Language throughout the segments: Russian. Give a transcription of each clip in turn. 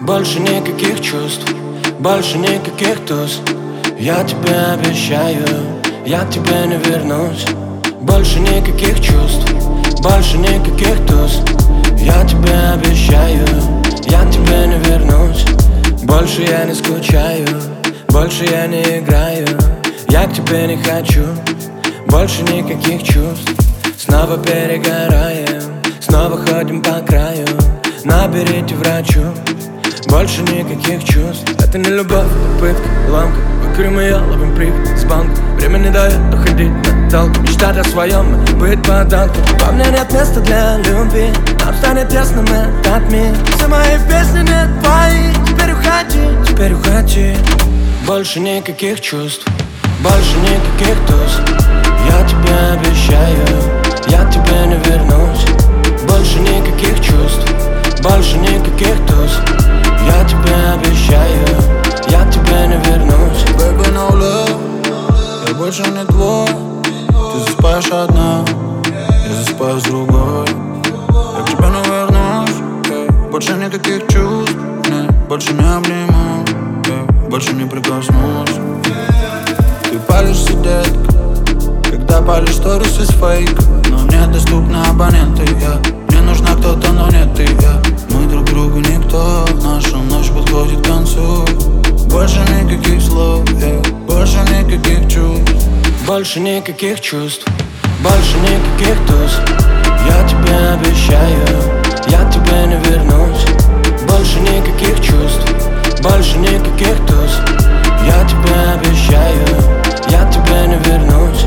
Больше никаких чувств, больше никаких туз. Я тебе обещаю, я к тебе не вернусь. Больше никаких чувств, больше никаких туз. Я тебе обещаю, я к тебе не вернусь. Больше я не скучаю, больше я не играю. Я к тебе не хочу, больше никаких чувств. Снова перегораем, снова ходим по краю. Наберите врачу, больше никаких чувств. Это не любовь, пытка, ламка. Выкурим ее, ловим приход с банка. Время не дает уходить на толку. Мечтать о своем, быть подалку. Во мне нет места для любви, нам станет тесным этот мир. Все мои песни не твои, теперь уходи, теперь уходи. Больше никаких чувств, больше никаких туз. Я тебе обещаю, я к тебе не вернусь. Больше никаких чувств, больше никаких туз. Я тебе обещаю, я к тебе не вернусь. Baby, no love, я больше не твой. Ты засыпаешь одна, я засыпаю с другой. Я к тебе не вернусь. Больше никаких чувств, нет, больше не обниму, больше не прикоснусь. Ты палишься, детка, когда палишь сторис из фейк. Но мне доступны абоненты, мне нужна кто-то, но нет ты, мы друг другу никто, наша ночь подходит к концу. Больше никаких слов, больше никаких чувств. Больше никаких чувств, больше никаких туз. Я тебе обещаю, я к тебе не вернусь. Больше никаких чувств, больше никаких туз. Я тебе обещаю, я к тебе не вернусь.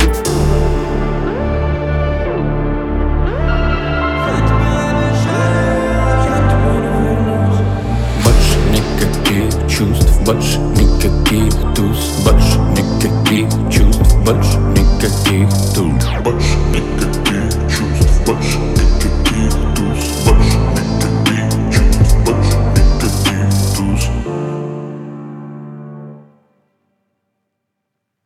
Больше никаких чувств, больше никаких туз. Больше никаких чувств, больше никаких туз. Больше никаких чувств, больше